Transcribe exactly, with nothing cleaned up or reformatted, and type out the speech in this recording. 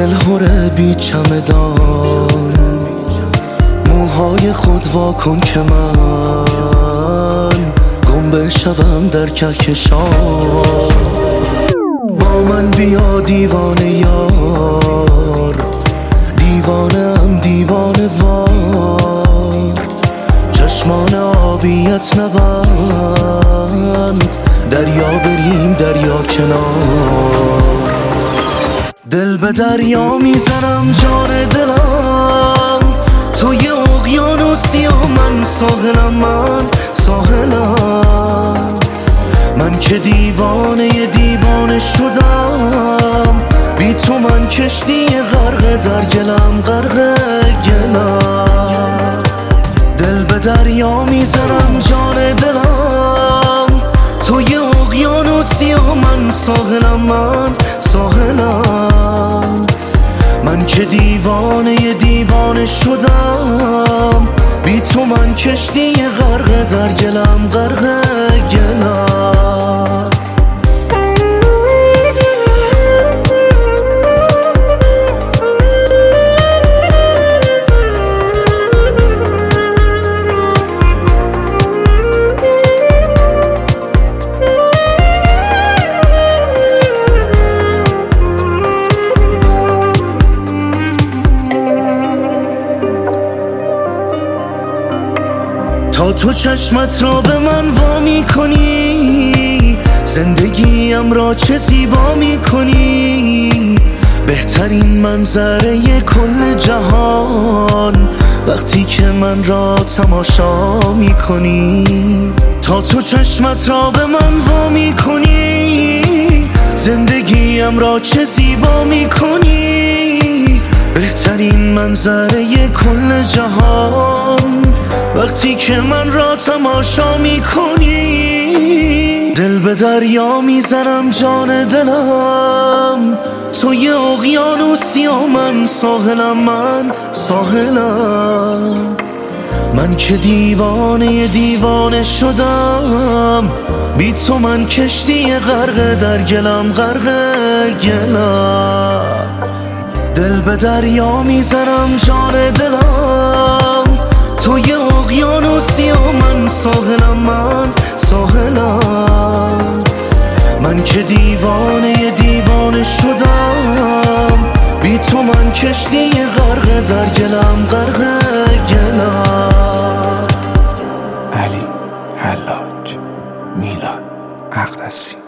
دل هره بی چمدان، موهای خود واکن که من گم بشوم در کهکشان. با من بیا دیوانه یار، دیوانه ام دیوانه وار، چشمان آبیت نبند، دریا بریم دریا کنار. دل به دریا میزنم جان دلم، تو یه اقیانوسی و من ساحلم، من ساحلم. من که دیوانه دیوانه شدم، بی تو من کشتی غرق در گلم، غرق گلم. دل به دریا میزنم جان دلم، تو یه اقیانوسی و من ساحلم، من ساحلم. من که دیوانه دیوانه شدم، بی تو من کشتی غرق در گلم، غرق گلم. تا تو چشمت را به من وا می کنی، زندگیم را چه زیبا می کنی. بهترین منظره کل جهان وقتی که من را تماشا می کنی. تا تو چشمت را به من وا می کنی، زندگیم را چه زیبا می کنی. بهترین منظره کل جهان وقتی که من را تماشا می کنی. دل به دریا میزنم جان دلم، تو یه اقیانوسی و من ساحلم، من ساحلم. من که دیوانه دیوانه شدم، بی تو من کشتی غرق در گلم، غرق گلم. دل به دریا میزنم جان دلم، تو یه اقیانوسی و من ساحلم، من ساحلم. من که دیوانه دیوانه شدم، بی تو من کشتی غرق در گلم، غرق گلم. علی حلاج، میلاد اقدسی.